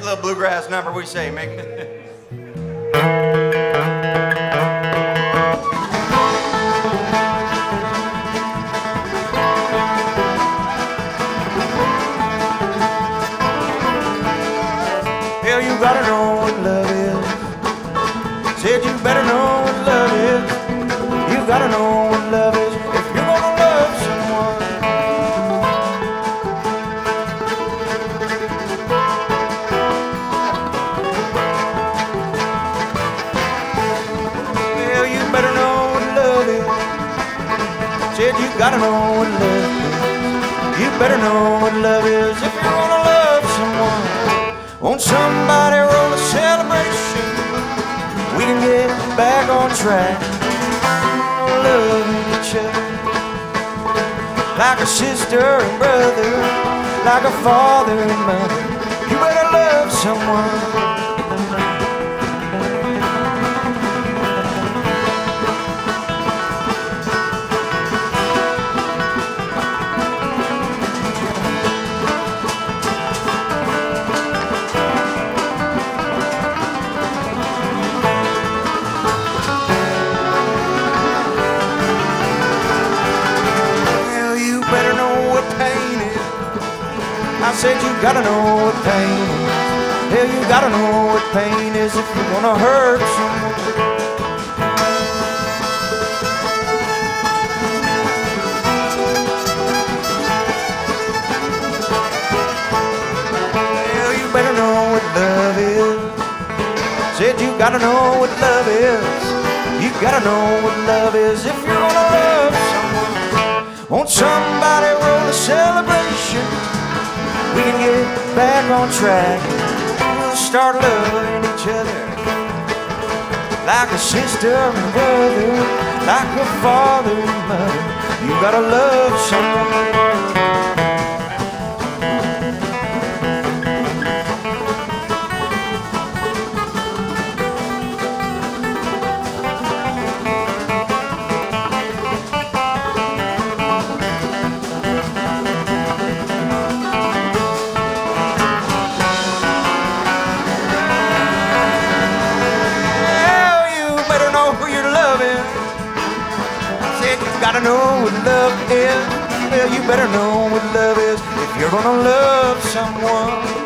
a little bluegrass number. What do you say, Mick? Hell, you gotta know what love is. Said you better know what love is. You gotta know what love is if you're gonna love someone. Hell, you better know what love is. Said you gotta know what love is. You better know what love is if you're gonna love someone. Won't somebody roll a celebration? We can get back on track. Loving each other like a sister and brother, like a father and mother. You better love someone. I said you gotta know what pain is. Hell, you gotta know what pain is if you're gonna hurt someone. Hell, you better know what love is. Said you gotta know what love is. You gotta know what love is if you're gonna love someone. Won't somebody roll a celebration? We can get back on track. We'll start loving each other like a sister and brother, like a father and mother. You gotta love someone. Gotta know what love is. Well, you better know what love is if you're gonna love someone.